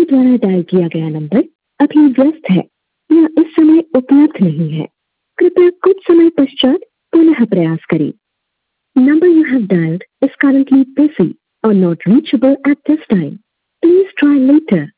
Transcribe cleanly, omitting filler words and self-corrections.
द्वारा डायल किया गया नंबर अभी व्यस्त है या इस समय उपलब्ध नहीं है। कृपया कुछ समय पश्चात पुनः प्रयास करें। Number you have dialed is currently busy or not reachable at this time. Please try later.